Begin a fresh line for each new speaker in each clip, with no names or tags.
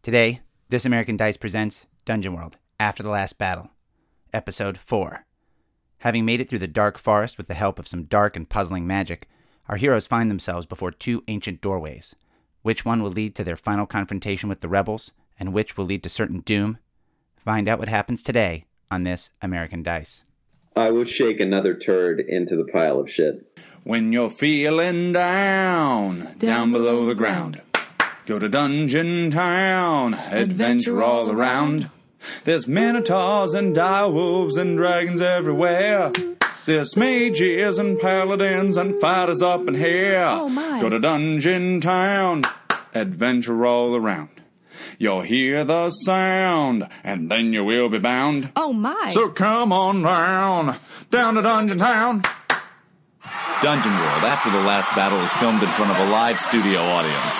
Today, This American Dice presents Dungeon World After the Last Battle, Episode 4. Having made it through the dark forest with the help of some dark and puzzling magic, our heroes find themselves before two ancient doorways. Which one will lead to their final confrontation with the rebels, and which will lead to certain doom? Find out what happens today on This American Dice.
I will shake another turd into the pile of shit.
When you're feeling down below the ground, go to Dungeon Town, adventure all around. There's minotaurs and direwolves and dragons everywhere. There's mages and paladins and fighters up in here.
Oh my.
Go to Dungeon Town, adventure all around. You'll hear the sound, and then you will be bound.
Oh my.
So come on down to Dungeon Town. Dungeon World After the Last Battle is filmed in front of a live studio audience.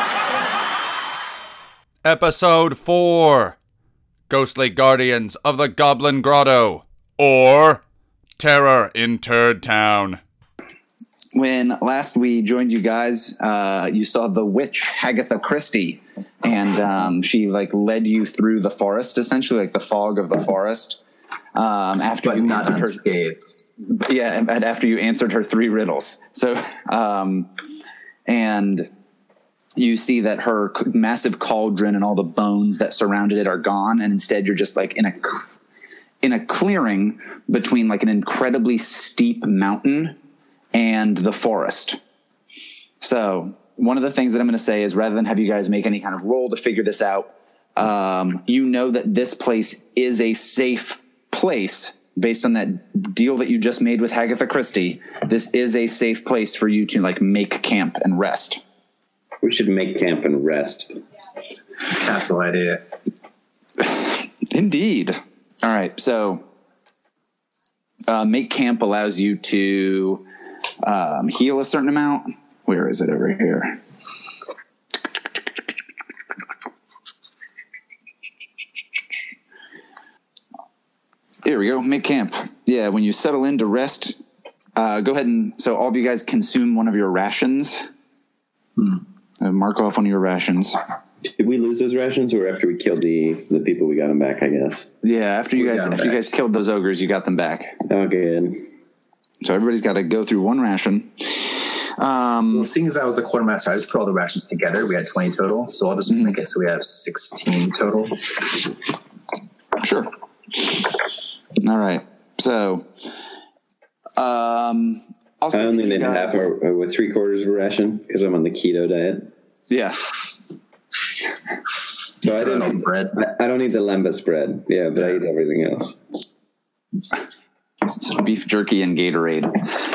Episode 4. Ghostly Guardians of the Goblin Grotto, or Terror in Turd Town.
When last we joined you guys, you saw the witch Hagatha Christie, and she led you through the forest, essentially, like the fog of the forest. After
but
you
not
answered her,
unscathed.
Yeah, and after you answered her 3 riddles. So, and you see that her massive cauldron and all the bones that surrounded it are gone, and instead you're just like in a clearing between like an incredibly steep mountain and the forest. So one of the things that I'm going to say is, rather than have you guys make any kind of roll to figure this out, you know that this place is a safe place based on that deal that you just made with Hagatha Christie. This is a safe place for you to make camp and rest.
We should make camp and rest.
Capital idea.
Indeed. All right. So make camp allows you to heal a certain amount. Where is it over here? Here we go. Make camp. Yeah, when you settle in to rest, go ahead and... So all of you guys consume one of your rations. Mark off one of your rations.
Did we lose those rations, or after we killed the people we got them back, I guess?
Yeah, after you guys killed those ogres, you got them back.
Oh, good.
So everybody's got to go through one ration.
Well, seeing as I was the quartermaster, I just put all the rations together. We had 20 total, so I'll just make it so we have 16 total.
Sure. All right. So, I
only need half or 3/4 of a ration because I'm on the keto diet.
Yeah.
So I don't need
bread.
I don't need the lembas bread. Yeah, but I eat everything else.
It's just beef jerky and Gatorade.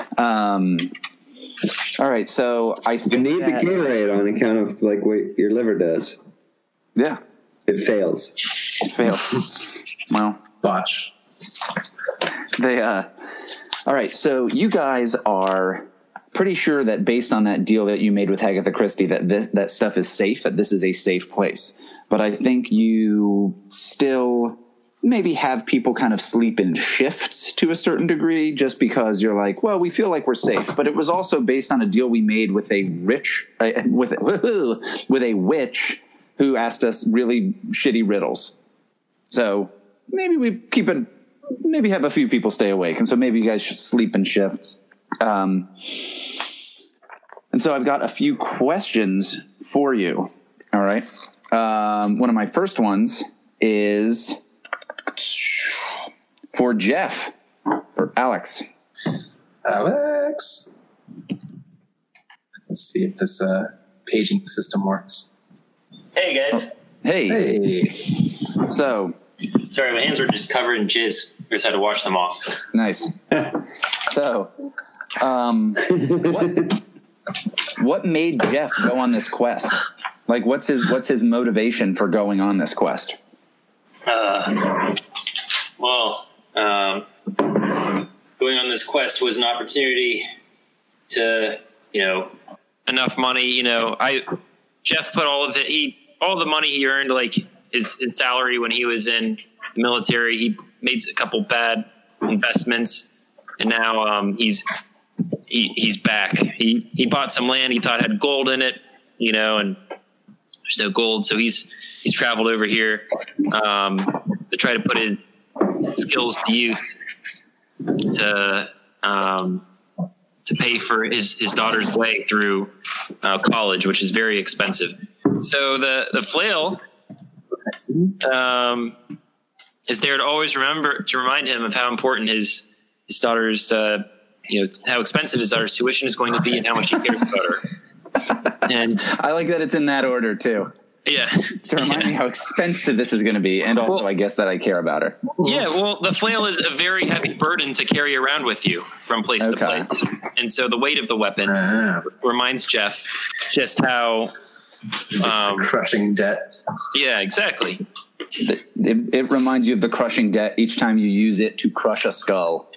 All right. So I think
you need the Gatorade on account of what your liver does.
Yeah.
It fails.
Well,
Botch.
All right, so you guys are pretty sure that based on that deal that you made with Hagatha Christie, that that stuff is safe, that this is a safe place. But I think you still maybe have people kind of sleep in shifts to a certain degree, just because you're like, well, we feel like we're safe. But it was also based on a deal we made with a with a witch who asked us really shitty riddles. So maybe we keep it. Maybe have a few people stay awake, and so maybe you guys should sleep in shifts. And so I've got a few questions for you. All right. One of my first ones is for Jeff, for Alex.
Alex. Let's see if this paging system works.
Hey, guys.
Hey. So.
Sorry, my hands were just covered in jizz. I just had to wash them off.
Nice. So, what made Jeff go on this quest? What's his motivation for going on this quest?
Going on this quest was an opportunity to, enough money. Jeff put all the money he earned, his salary when he was in the military. He made a couple bad investments, and now he's back. He bought some land he thought had gold in it, and there's no gold. So he's traveled over here to try to put his skills to use to pay for his daughter's way through college, which is very expensive. So the flail is there to always remind him of how important his daughter's, how expensive his daughter's tuition is going to be and how much he cares about her. And
I like that it's in that order too.
Yeah.
It's to remind me how expensive this is going to be. And also, I guess that I care about her.
Yeah. Well, the flail is a very heavy burden to carry around with you from place to place. And so the weight of the weapon reminds Jeff just how
crushing debt.
Yeah, exactly.
It reminds you of the crushing debt each time you use it to crush a skull.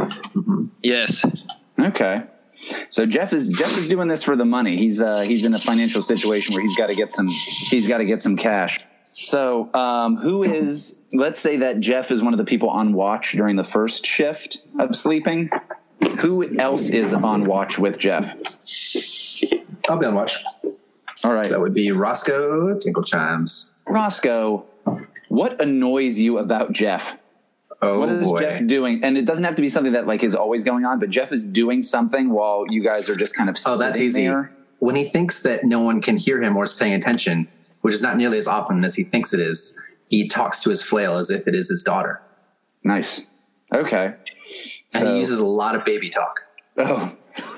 Yes.
Okay. So Jeff is doing this for the money. He's in a financial situation where he's got to get some cash. So let's say that Jeff is one of the people on watch during the first shift of sleeping. Who else is on watch with Jeff?
I'll be on watch.
All right.
That would be Roscoe Tinkle Chimes.
Roscoe, what annoys you about Jeff?
Oh,
what is
boy.
Jeff doing? And it doesn't have to be something that like is always going on, but Jeff is doing something while you guys are just kind of sitting
that's easy.
there.
When he thinks that no one can hear him or is paying attention, which is not nearly as often as he thinks it is, he talks to his flail as if it is his daughter.
Nice. Okay.
And he uses a lot of baby talk.
Oh.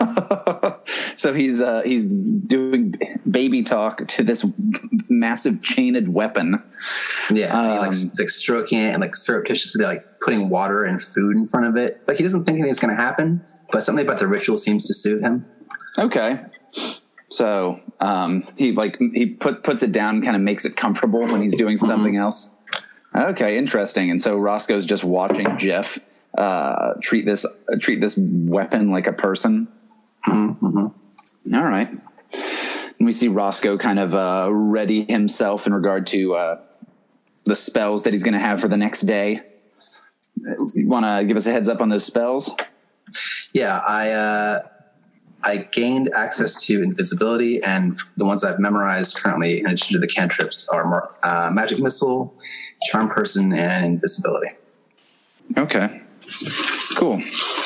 So he's doing baby talk to this massive chained weapon.
Yeah, he's like stroking it and like surreptitiously like putting water and food in front of it. Like he doesn't think anything's going to happen, but something about the ritual seems to soothe him.
Okay. So he puts it down and kind of makes it comfortable when he's doing something else. Okay, interesting. And so Roscoe's just watching Jeff treat this weapon like a person.
Mm-hmm.
All right. And we see Roscoe kind of ready himself in regard to the spells that he's going to have for the next day. You want to give us a heads up on those spells?
Yeah, I gained access to invisibility, and the ones I've memorized currently in addition to the cantrips are Magic Missile, Charm Person, and Invisibility.
Okay. Cool.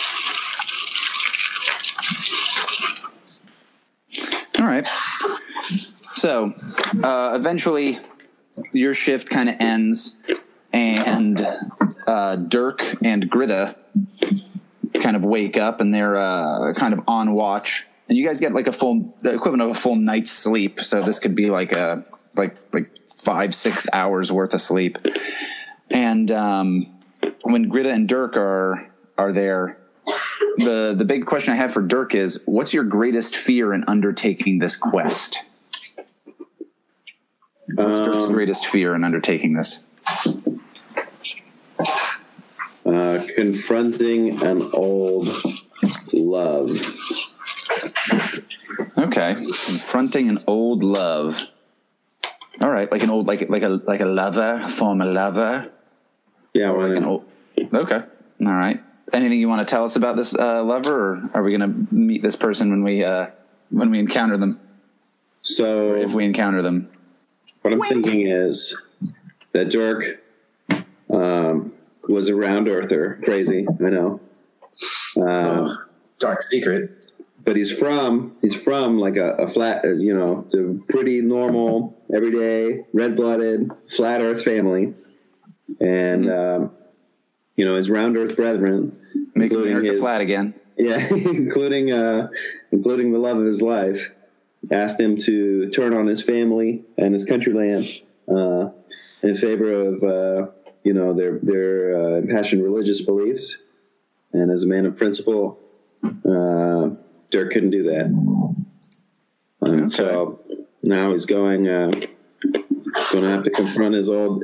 All right. So eventually your shift kind of ends, and Dirk and Gritta kind of wake up, and they're kind of on watch. And you guys get like the equivalent of a full night's sleep. So this could be like 5-6 hours worth of sleep. And when Gritta and Dirk are there, the big question I have for Dirk is, what's your greatest fear in undertaking this quest? What's Dirk's greatest fear in undertaking this?
Confronting an old love.
Okay, confronting an old love. All right, like an old, like a lover, a former lover.
Yeah,
or like an old. Okay, all right. Anything you want to tell us about this lover, or are we going to meet this person when we encounter them?
So,
or if we encounter them,
what I'm thinking is that Dirk was a round earther. Crazy, I know.
Dark secret.
But he's from like a flat, the pretty normal, everyday, red-blooded, flat Earth family, and his round Earth brethren,
making America flat again. Yeah,
including the love of his life, asked him to turn on his family and his country land in favor of their impassioned religious beliefs, and as a man of principle. Dirk couldn't do that. So now he's going to have to confront his old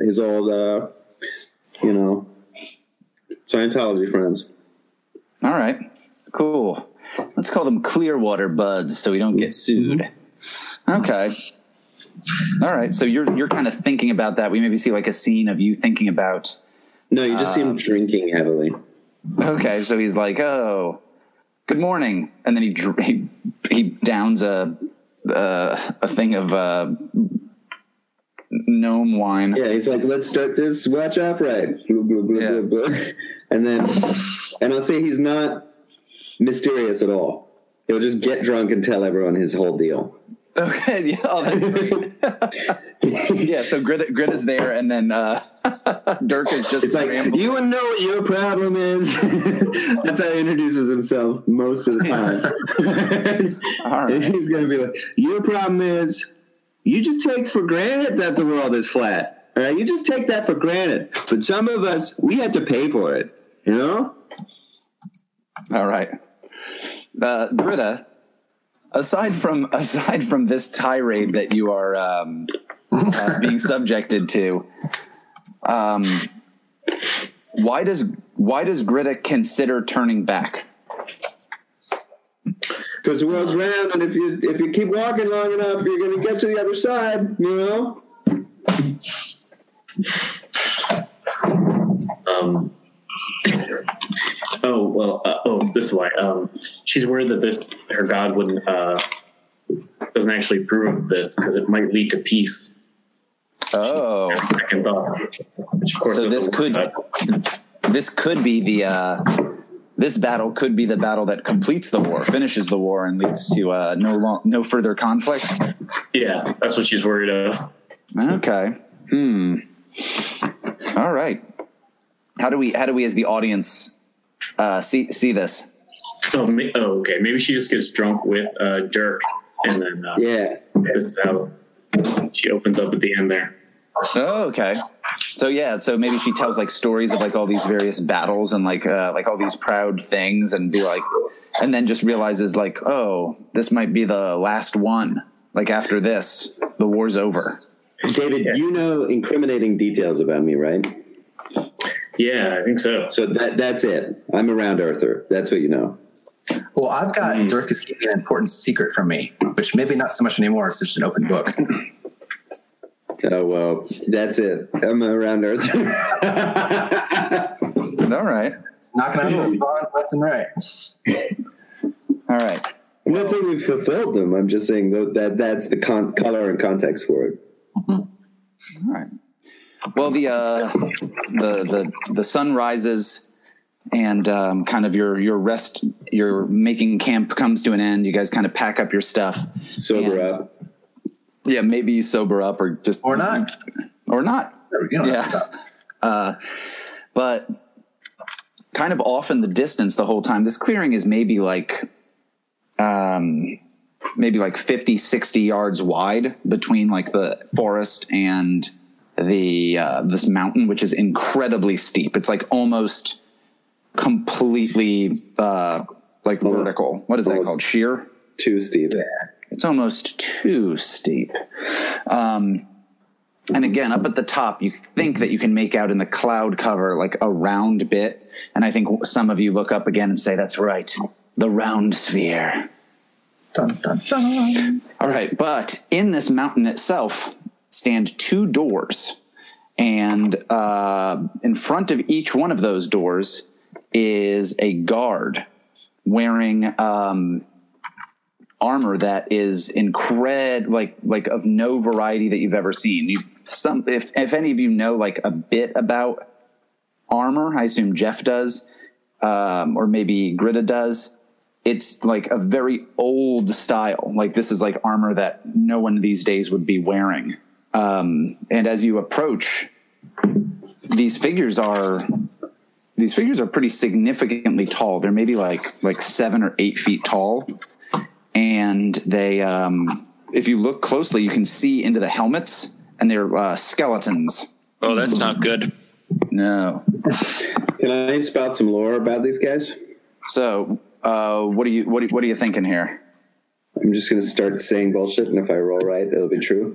Scientology friends.
All right, cool. Let's call them Clearwater buds so we don't get sued. Okay. All right. So you're kind of thinking about that. We maybe see like a scene of you thinking about.
No, you just see him drinking heavily.
Okay. So he's like, oh, good morning. And then he downs a thing of gnome whine.
Yeah, he's like, let's start this watch upright. Blah, blah, blah,
Yeah.
blah, blah. And I'll say he's not mysterious at all. He'll just get drunk and tell everyone his whole deal.
Okay, yeah, oh, that's great. Yeah, so Grit is there, and then Dirk is just
It's like, you want to know what your problem is? That's how he introduces himself most of the time.
All right.
And he's going to be like, your problem is you just take for granted that the world is flat. All right? You just take that for granted. But some of us, we have to pay for it. You know?
All right. Gritta, aside from this tirade that you are being subjected to, why does Gritta consider turning back?
Because the world's round, and if you keep walking long enough, you're going to get to the other side, you know?
This is why. She's worried that her god wouldn't doesn't actually approve of this because it might lead to peace.
Oh,
Second thoughts. Which of course
so
is
this could be this battle could be the battle that completes the war, finishes the war, and leads to no further conflict.
Yeah, that's what she's worried of.
Okay. All right. How do we as the audience see this?
Okay. Maybe she just gets drunk with Dirk, and then this is how she opens up at the end there.
Oh, okay. So maybe she tells like stories of like all these various battles and like all these proud things, and be like, and then just realizes like, oh, this might be the last one. Like after this, the war's over.
David, you know incriminating details about me, right?
Yeah, I think so.
So that's it. I'm a round earther. That's what you know.
Well, I've got Dirk is keeping an important secret from me, which maybe not so much anymore. It's just an open book.
Oh, well, that's it. I'm a round earther.
All right.
Knocking out those bonds left and right.
All right.
I'm not saying we've fulfilled them. I'm just saying that's the color and context for it.
All right. Well, the sun rises, and kind of your making camp comes to an end. You guys kind of pack up your stuff.
Sober up.
Yeah, maybe you sober up or not.
You don't have to stop.
But kind of off in the distance the whole time, this clearing is maybe like 50, 60 yards wide between like the forest and this mountain, which is incredibly steep. It's like almost completely vertical. What is that called? Sheer?
Too steep.
Yeah.
It's almost too steep. And again, up at the top, you think that you can make out in the cloud cover like a round bit. And I think some of you look up again and say, that's right, the round sphere.
Dun, dun, dun.
All right, but in this mountain itself stand two doors. And in front of each one of those doors is a guard wearing armor that is like of no variety that you've ever seen. If any of you know like a bit about armor, I assume Jeff does, or maybe Gritta does. It's like a very old style. Like this is like armor that no one these days would be wearing. And as you approach, these figures are pretty significantly tall. They're maybe like 7 or 8 feet tall. And they, if you look closely, you can see into the helmets, and they're skeletons.
Oh, that's not good.
No.
Can I spout some lore about these guys?
So, what are you thinking here?
I'm just going to start saying bullshit, and if I roll right, it'll be true.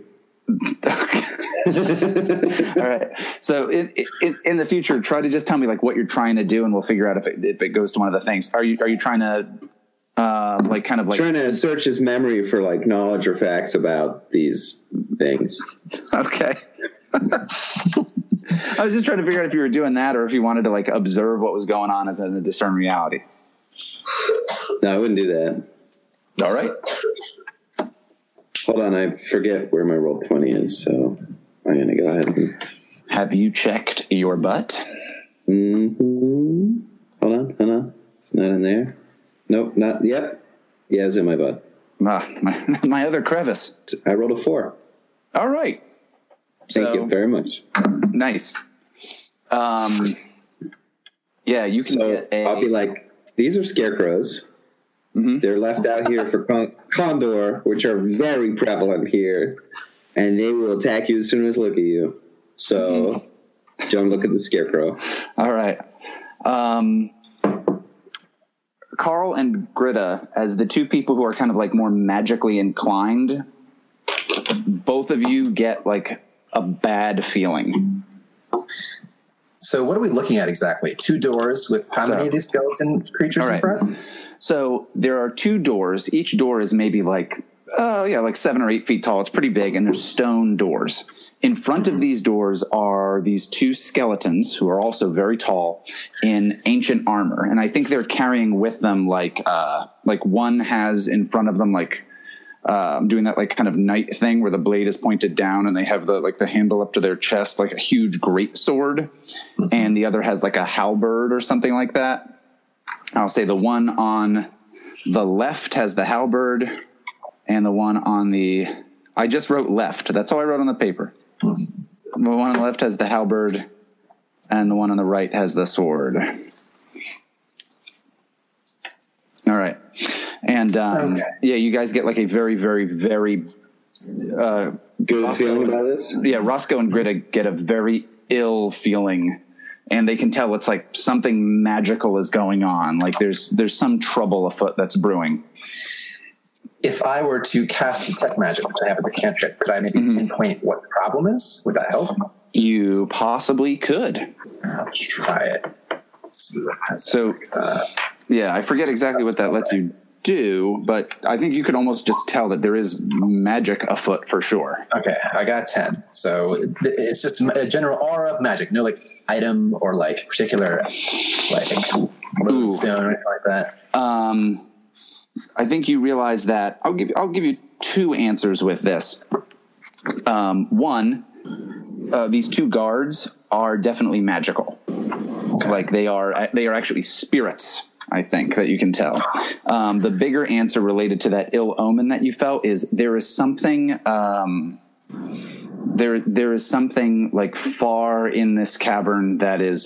All right. So, in the future, try to just tell me like what you're trying to do, and we'll figure out if it goes to one of the things. Are you trying to trying
to search his memory for like knowledge or facts about these things?
Okay. I was just trying to figure out if you were doing that or if you wanted to like observe what was going on as a discern reality.
No, I wouldn't do that.
All right.
Hold on, I forget where my roll 20 is. So I'm going to go ahead and...
Have you checked your butt?
Mm-hmm. Hold on. It's not in there. Nope, not yet. Yeah, it's in my butt.
My other crevice.
I rolled a 4.
All right.
Thank you very much.
Nice. Yeah, you can get a...
I'll be like, these are scarecrows. Mm-hmm. They're left out here for condor, which are very prevalent here, and they will attack you as soon as look at you. So don't look at the scarecrow.
All right. Carl and Gritta, as the two people who are kind of like more magically inclined, both of you get like a bad feeling.
So what are we looking at exactly? 2 doors with how many of these skeleton creatures in front?
So there are 2 doors. Each door is maybe like 7 or 8 feet tall. It's pretty big, and there's stone doors. In front of these doors are these 2 skeletons who are also very tall in ancient armor. And I think they're carrying with them like one has in front of them doing that like kind of knight thing where the blade is pointed down and they have the handle up to their chest like a huge great sword. And the other has like a halberd or something like that. I'll say the one on the left has the halberd and the one on the... I just wrote left. That's all I wrote on the paper. The one on the left has the halberd, and the one on the right has the sword. All right. And, yeah, you guys get like a very, very, very...
good feeling about this?
Yeah, Roscoe and Gritta get a very ill feeling, and they can tell it's like something magical is going on. Like there's some trouble afoot that's brewing.
If I were to cast Detect Magic, which I have as a cantrip, could I maybe pinpoint what the problem is? Would that help?
You possibly could.
I'll try it.
So, yeah, I forget exactly what that lets you do, but I think you could almost just tell that there is magic afoot for sure.
Okay, I got 10. So it's just a general aura of magic. No, like, item or, like, particular, like, lodestone or anything like that.
I think you realize that I'll give you 2 answers with this. One, these 2 guards are definitely magical. Okay. Like they are actually spirits, I think, that you can tell. The bigger answer related to that ill omen that you felt is there is something there is something like far in this cavern that is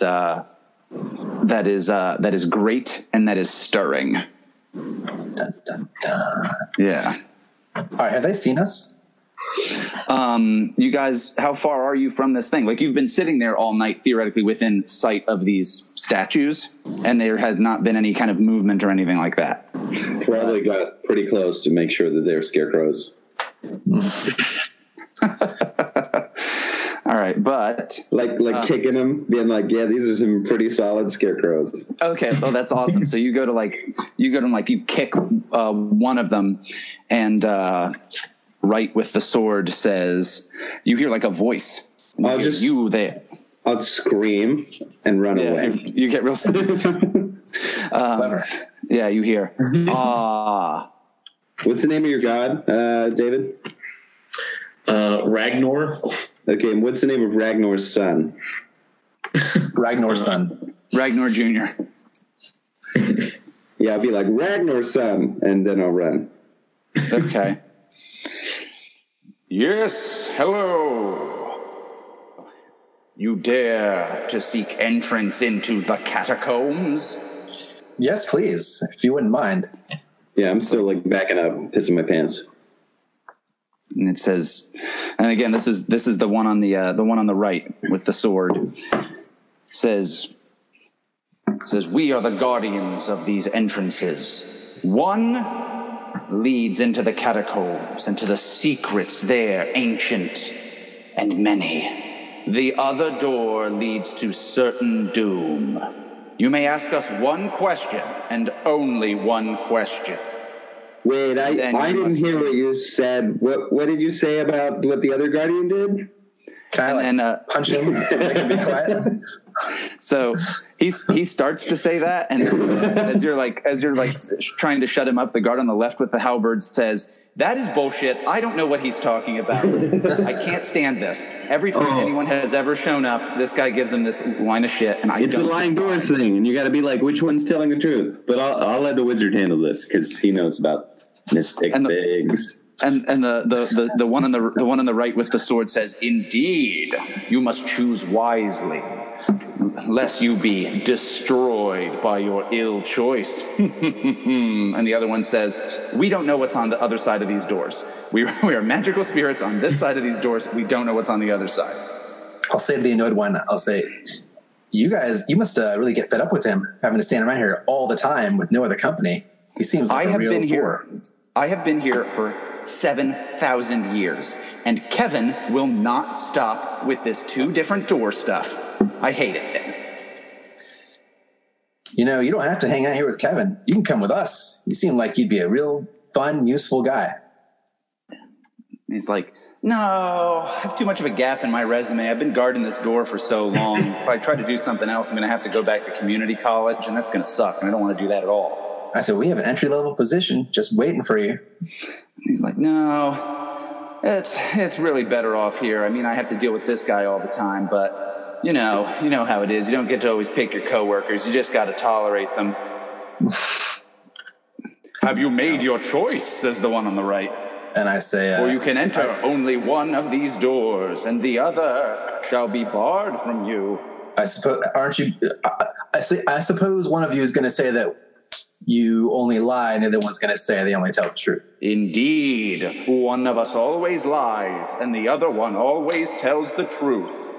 great and that is stirring.
Dun, dun, dun.
Yeah.
All right. Have they seen us?
You guys, how far are you from this thing? Like you've been sitting there all night, theoretically within sight of these statues, and there had not been any kind of movement or anything like that.
Probably got pretty close to make sure that they're scarecrows.
All right, but
like kicking them, being like, yeah, these are some pretty solid scarecrows.
Okay, well that's awesome. So you you kick one of them, and right with the sword says, you hear like a voice. I'll
scream and run away.
You get real yeah, you hear.
What's the name of your god, David?
Ragnar.
Okay, and what's the name of Ragnar's son?
Ragnar's son.
Ragnar Jr.
Yeah, I'll be like, Ragnar's son, and then I'll run.
Okay. Yes, hello. You dare to seek entrance into the catacombs?
Yes, please, if you wouldn't mind.
Yeah, I'm still like backing up, pissing my pants.
And it says, and again, this is the one on the right with the sword. Says, we are the guardians of these entrances. One leads into the catacombs and to the secrets there, ancient and many. The other door leads to certain doom. You may ask us one question and only one question.
Wait, I didn't hear what you said. What did you say about what the other guardian did?
Can I punch him and make him be quiet?
So he starts to say that, and as you're trying to shut him up, the guard on the left with the halberd says, that is bullshit. I don't know what he's talking about. I can't stand this. Every time anyone has ever shown up, this guy gives them this line of shit, and
It's the lying doors thing, and you got to be like, which one's telling the truth? But I'll let the wizard handle this because he knows about mystic things.
And the one on the right with the sword says, "Indeed, you must choose wisely, lest you be destroyed by your ill choice." And the other one says, "We don't know what's on the other side of these doors. We are magical spirits on this side of these doors. We don't know what's on the other side."
I'll say to the annoyed one, I'll say, you guys, you must really get fed up with him having to stand around here all the time with no other company. He seems like a real bore.
I have been here for 7,000 years, and Kevin will not stop with this 2 different door stuff. I hate it.
You know, you don't have to hang out here with Kevin. You can come with us. You seem like you'd be a real fun, useful guy.
He's like, "No, I have too much of a gap in my resume. I've been guarding this door for so long. If I try to do something else, I'm going to have to go back to community college, and that's going to suck, and I don't want to do that at all."
I said, we have an entry-level position just waiting for you.
He's like, "No, it's really better off here. I mean, I have to deal with this guy all the time, but you know how it is. You don't get to always pick your coworkers. You just got to tolerate them." "Have you made your choice?" says the one on the right.
And I say,
"For you can enter only one of these doors, and the other shall be barred from you."
I suppose, aren't you? I suppose one of you is going to say that you only lie, and the other one's going to say they only tell the truth.
"Indeed, one of us always lies, and the other one always tells the truth."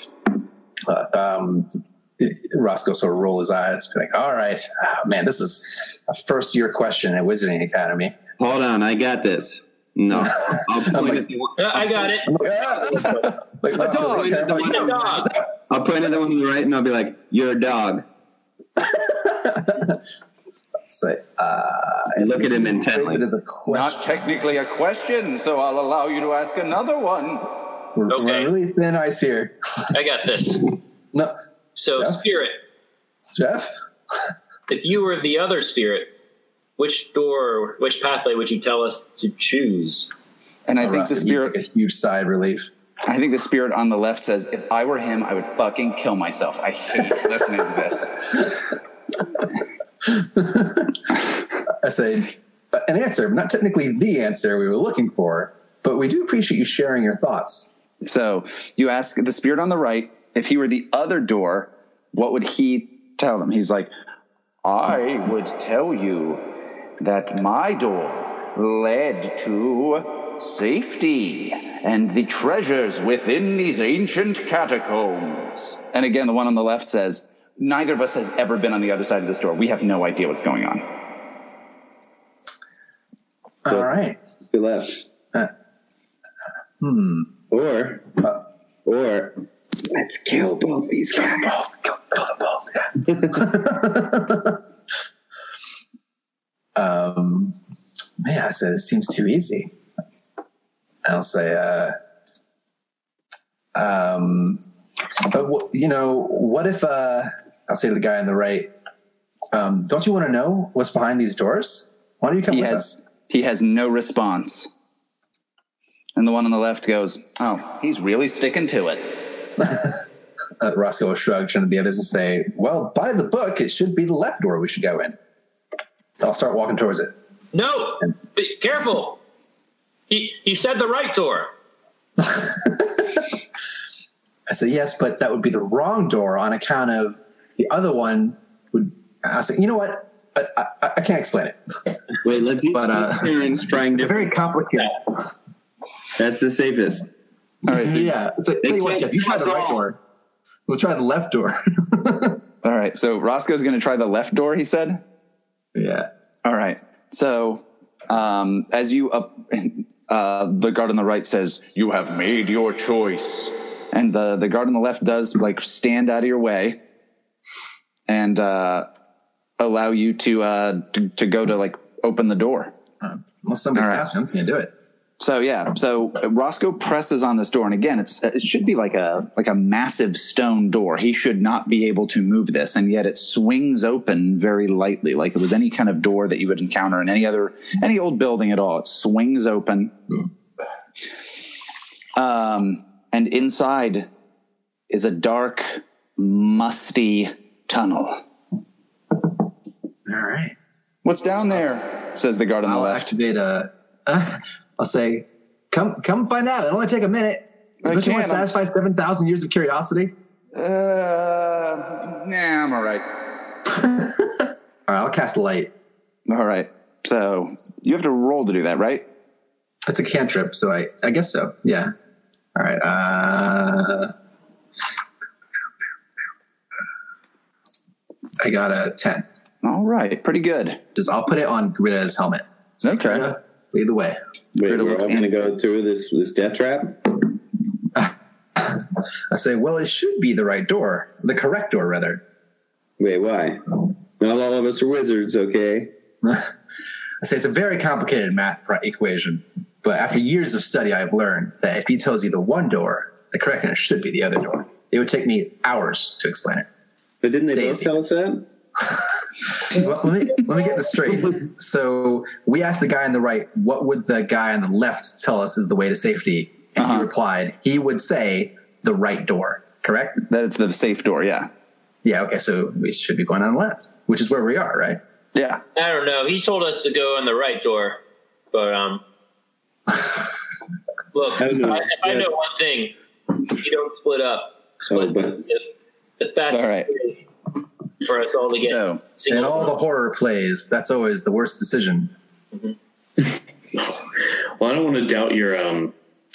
Roscoe sort of roll his eyes, be like, "All right, man, this is a first-year question at Wizarding Academy."
Hold on, I got this. No, I'll point at the one.
I got it.
I'll point at the one on the right, and I'll be like, "You're a dog."
Say,
look at him intently.
It is a question.
Not technically a question, so I'll allow you to ask another one.
We're really thin ice here.
I got this.
No.
So,
Jeff?
Spirit,
Jeff?
if you were the other spirit, which door, which pathway would you tell us to choose?
And I think the spirit,
like a huge sigh of relief.
I think the spirit on the left says, "If I were him, I would fucking kill myself." I hate listening to this.
I say, an answer, not technically the answer we were looking for, but we do appreciate you sharing your thoughts.
So you ask the spirit on the right, if he were the other door, what would he tell them? He's like, "I would tell you that my door led to safety and the treasures within these ancient catacombs." And again, the one on the left says, "Neither of us has ever been on the other side of this door. We have no idea what's going on."
All right.
To the left. Or let's kill both these guys.
Kill them both. Yeah. Man, I said it seems too easy. I'll say, but what if I'll say to the guy on the right, don't you want to know what's behind these doors? Why don't you come with us?
He has no response. And the one on the left goes, "Oh, he's really sticking to it."
Roscoe will shrug, turn to the others and say, "Well, by the book, it should be the left door we should go in." I'll start walking towards it.
No, be careful. He said the right door.
I say, yes, but that would be the wrong door on account of the other one would. I say, you know what? I can't explain it.
Wait, let's each parents trying to.
Very complicated.
That's the safest.
All right. So
yeah. So, tell you what, Jeff, you try the right door. We'll try the left door.
All right. So Roscoe's going to try the left door, he said?
Yeah.
All right. So as you the guard on the right says, "You have made your choice." And the guard on the left does like stand out of your way and allow you to go to like open the door.
Unless somebody's asking, I'm going to do it.
So Roscoe presses on this door, and again, it should be like a massive stone door. He should not be able to move this, and yet it swings open very lightly, like it was any kind of door that you would encounter in any old building at all. It swings open, and inside is a dark, musty tunnel.
All right.
What's down there? Says the guard on the
I'll
left.
activate I'll say, come find out. It'll only take a minute. Don't you want to satisfy 7,000 years of curiosity?
Nah, I'm all right.
All right, I'll cast light.
All right. So you have to roll to do that, right?
It's a cantrip, so I guess so. Yeah. All right. I got a 10.
All right. Pretty good.
I'll put it on Grita's helmet. So
Okay.
Grita, lead the way.
Wait,
Critter
we're
looks
all going to go through this death trap?
I say, well, it should be the right door. The correct door, rather.
Wait, why? Not all of us are wizards, okay?
I say it's a very complicated math equation, but after years of study, I've learned that if he tells you the one door, the correct answer should be the other door. It would take me hours to explain it.
But didn't they
Daisy.
both tell us that?
Well, let me get this straight. So we asked the guy on the right, what would the guy on the left tell us is the way to safety? And he replied, he would say the right door, correct?
That it's the safe door, yeah.
Yeah, okay, so we should be going on the left, which is where we are, right?
Yeah.
I don't know. He told us to go in the right door, but look,
I don't know.
if I know one thing, you don't split up.
Oh, but
The fastest
All right.
way for us all to get
So,
In all the horror plays, that's always the worst decision.
Well, I don't want to doubt your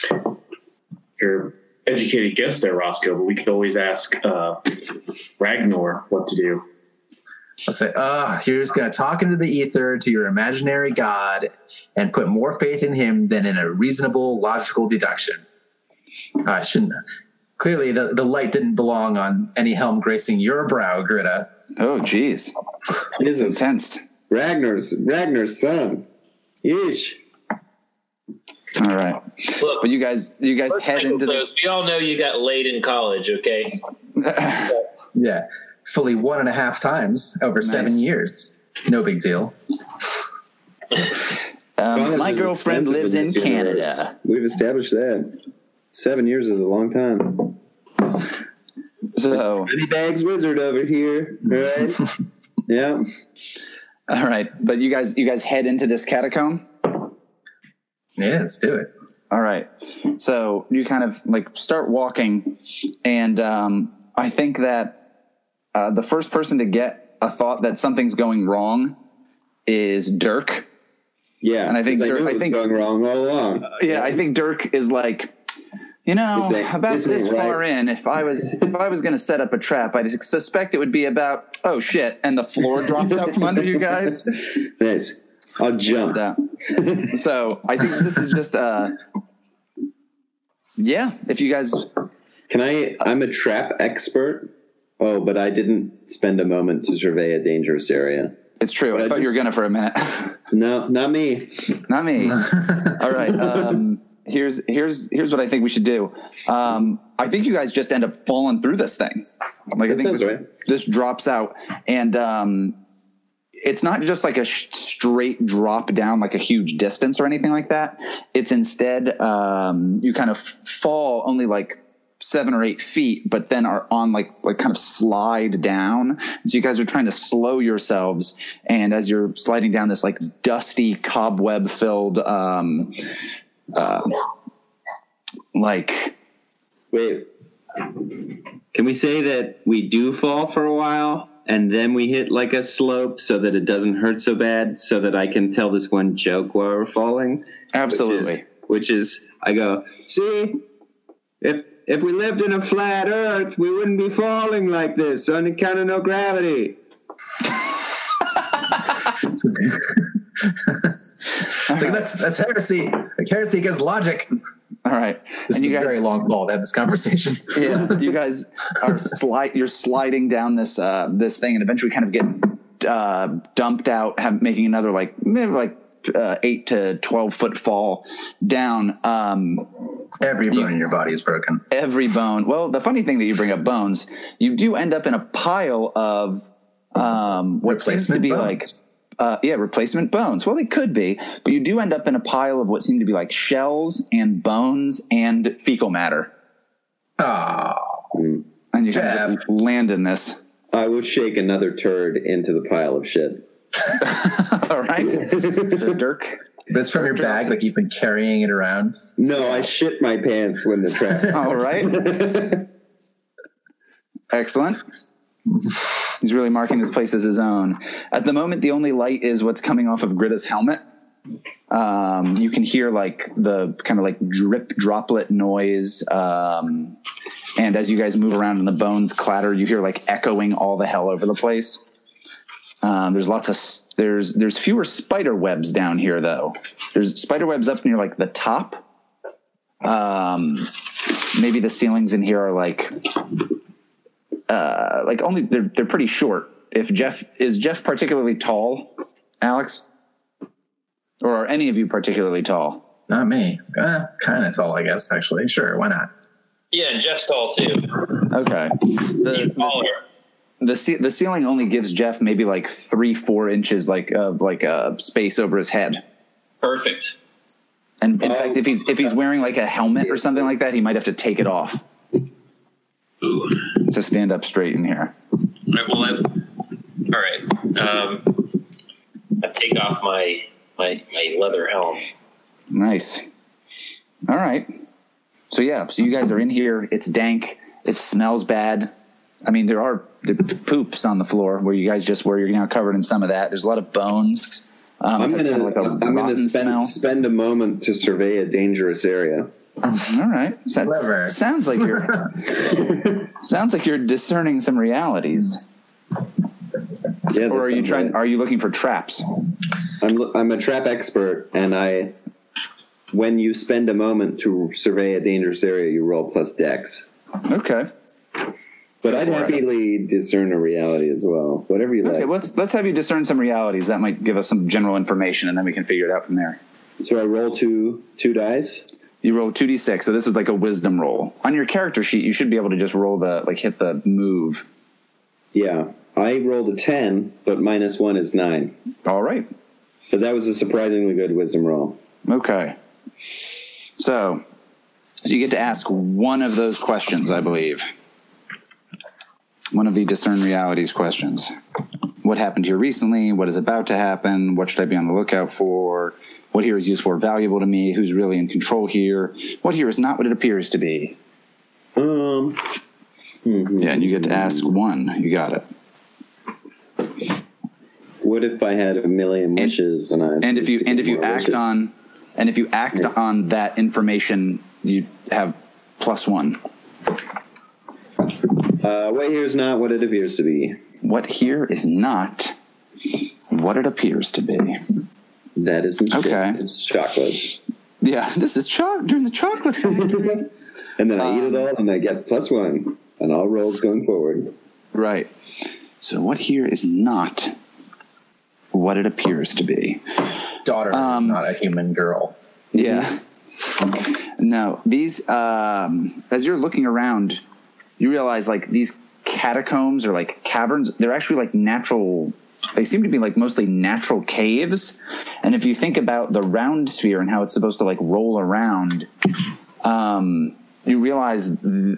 educated guess there, Roscoe, but we could always ask Ragnar what to do.
I'll say, you're just going to talk into the ether to your imaginary god and put more faith in him than in a reasonable, logical deduction. I shouldn't. Clearly, the light didn't belong on any helm gracing your brow, Grita.
oh, geez.
it is
Intense.
Ragnar's son. Yeesh.
All right.
Look,
But you guys head into this.
we all know you got laid in college, okay?
Yeah, fully 1.5 times over 7 years. No big deal.
College
My
is
girlfriend
expensive
lives in
this universe.
Canada.
We've established that. 7 years is a long time.
So,
Money bags wizard over here. All right. Yeah.
all right. But you guys head into this catacomb.
Yeah, let's do it.
All right. So you kind of like start walking, and I think that the first person to get a thought that something's going wrong is Dirk.
Yeah.
And I think
'cause
Dirk-
knew
I
it was
think-
going wrong all along.
Yeah, I think Dirk is like, about
this
this
ain't
far
right.
in, if I was going to set up a trap, I suspect it would be about, oh shit, and the floor drops out from under you guys.
Nice. I'll jump.
So I think this is just, if you guys,
I'm a trap expert. Oh, but I didn't spend a moment to survey a dangerous area.
it's true. I thought you were going to for a minute.
No, not me.
Not me. All right. Here's what I think we should do. I think you guys just end up falling through this thing. Like I
That
think
sounds right.
this drops out, and it's not just like a straight drop down, like a huge distance or anything like that. It's instead you kind of fall only like 7 or 8 feet, but then are on like kind of slide down. So you guys are trying to slow yourselves, and as you're sliding down this like dusty cobweb filled
Wait. Can we say that we do fall for a while and then we hit like a slope so that it doesn't hurt so bad, so that I can tell this one joke while we're falling?
Absolutely.
Which is I go, see, if we lived in a flat earth, we wouldn't be falling like this on account of no gravity.
It's like, that's heresy. Like heresy against logic.
All right.
This
And
is
you
a
guys,
very long call to have this conversation.
yeah, you guys are you're sliding down this thing, and eventually kind of get dumped out, making another maybe 8 to 12 foot fall down.
Every bone in your body is broken.
Every bone. Well, the funny thing that you bring up bones, you do end up in a pile of what seems to be
bones.
replacement bones. Well, they could be, but you do end up in a pile of what seem to be like shells and bones and fecal matter.
Oh,
And you kind of just land in this.
I will shake another turd into the pile of shit.
All right. So Dirk.
but it's from your bag, like you've been carrying it around.
No, I shit my pants when the trap.
All right. Excellent. He's really marking this place as his own. At the moment, the only light is what's coming off of Gritta's helmet. You can hear like the kind of like drip droplet noise. And as you guys move around and the bones clatter, you hear like echoing all the hell over the place. There's lots of, there's fewer spider webs down here though. There's spider webs up near like the top. Maybe the ceilings in here are like only they're pretty short. Is Jeff particularly tall, Alex? Or are any of you particularly tall?
Not me. Kind of tall, I guess, actually. Sure, why not?
Yeah, Jeff's tall too.
Okay.
He's taller.
The ceiling only gives Jeff maybe like 3-4 inches of space over his head.
Perfect.
And in fact, if he's wearing like a helmet or something like that, he might have to take it off.
Ooh.
To stand up straight in here.
All right. I take off my leather helm.
Nice. All right. So you guys are in here. It's dank. It smells bad. I mean, there are poops on the floor where you guys just were. You're now covered in some of that. There's a lot of bones.
I'm gonna spend a moment to survey a dangerous area.
All right. Sounds like you're discerning some realities.
Yeah,
or are you looking for traps?
I'm a trap expert, and when you spend a moment to survey a dangerous area, you roll plus dex.
Okay.
But I'd happily discern a reality as well. Whatever you like.
Okay, let's have you discern some realities. That might give us some general information, and then we can figure it out from there.
So I roll two dice.
You roll 2d6, so this is like a wisdom roll. On your character sheet, you should be able to just roll hit the move.
Yeah, I rolled a 10, but -1 is 9.
All right.
But that was a surprisingly good wisdom roll.
Okay. So you get to ask one of those questions, I believe. One of the discern realities questions. What happened here recently? What is about to happen? What should I be on the lookout for? What here is useful or valuable to me? Who's really in control here? What here is not what it appears to be? Yeah, and you get to ask one. You got it.
What if I had a million wishes and if you
act on that information, you have +1.
What here is not what it appears to be.
What here is not what it appears to be.
That isn't
okay.
Shit. It's chocolate.
Yeah, this is during the chocolate factory.
And then I eat it all, and I get +1 on all rolls going forward.
Right. So what here is not what it appears to be.
Daughter is not a human girl.
Yeah. No, these as you're looking around, you realize like these catacombs or like caverns, they're actually like natural. They seem to be like mostly natural caves. And if you think about the round sphere and how it's supposed to like roll around, you realize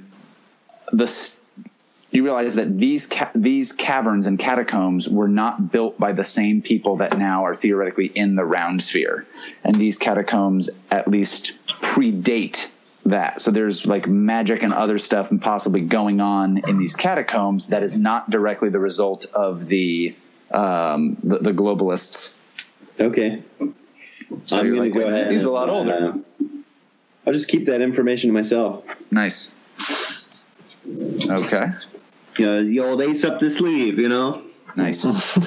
that these caverns and catacombs were not built by the same people that now are theoretically in the round sphere. And these catacombs at least predate that. So there's like magic and other stuff and possibly going on in these catacombs that is not directly the result of the globalists.
Okay.
So
I'm going to go ahead.
These are a lot older.
I'll just keep that information to myself.
Nice. Okay.
The old ace up the sleeve,
Nice.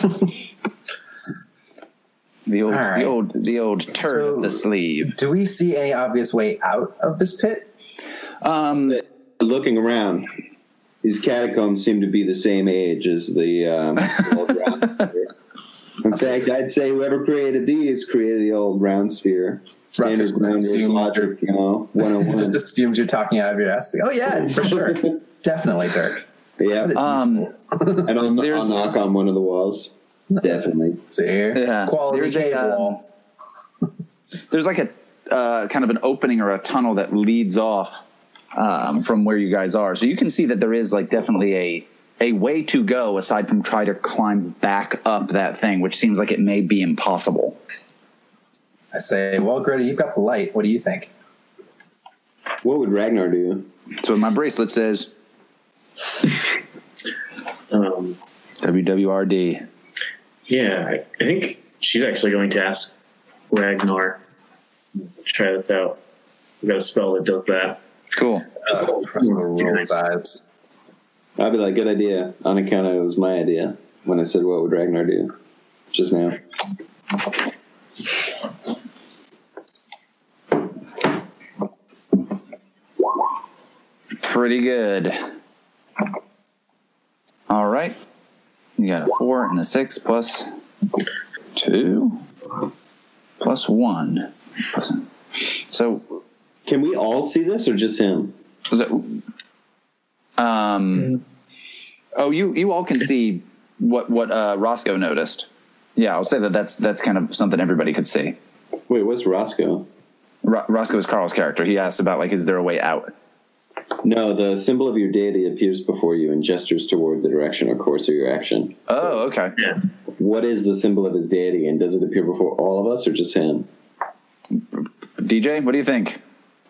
the old turd up the sleeve.
Do we see any obvious way out of this pit?
Looking around, these catacombs seem to be the same age as the old round. fact, I'd say whoever created these created the old round sphere. Standard logic, 101.
Just assumes you're talking out of your ass. Oh yeah, for sure, definitely, Dirk.
Yeah,
and
I'll knock on one of the walls. Definitely.
See here, quality cave wall.
There's like a kind of an opening or a tunnel that leads off from where you guys are, so you can see that there is like definitely a way to go aside from try to climb back up that thing, which seems like it may be impossible.
I say, well, Greta, you've got the light. What do you think?
What would Ragnar do?
So my bracelet says WWRD.
Yeah, I think she's actually going to ask Ragnar to try this out. We've got a spell that does that.
Cool.
Roll his eyes.
I'd be like, good idea, on account of it was my idea when I said, what would Ragnar do just now?
Pretty good. All right. You got a 4 and a 6 plus 2 plus 1. So,
can we all see this or just him?
Was it, oh, you all can see what Roscoe noticed. Yeah, I'll say that's kind of something everybody could see.
Wait, what's Roscoe?
Roscoe is Carl's character. He asked about, like, is there a way out?
No, the symbol of your deity appears before you and gestures toward the direction or course of your action.
Oh, okay.
Yeah.
What is the symbol of his deity, and does it appear before all of us or just him?
DJ, what do you think?